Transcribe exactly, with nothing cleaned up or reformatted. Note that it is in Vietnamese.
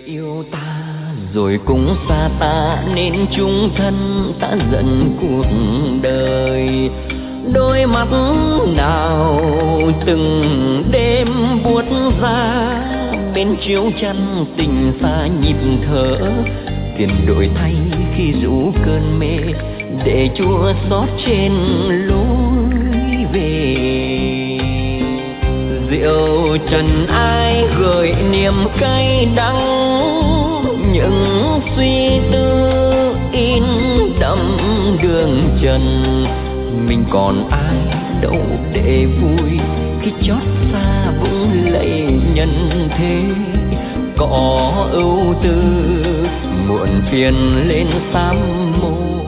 yêu ta rồi cũng xa ta, nên chung thân ta giận cuộc đời. Đôi mắt nào từng đêm buốt ra, bên chiếu chăn tình xa nhịp thở. Tiền đổi thay khi rủ cơn mê, để chua xót trên lối về. Rượu trần ai gợi niềm cay đắng, những suy tư in đậm đường trần. Mình còn ai đâu để vui, khi chót xa vũng lầy nhân thế. Có ưu tư muộn phiền lên sám môi.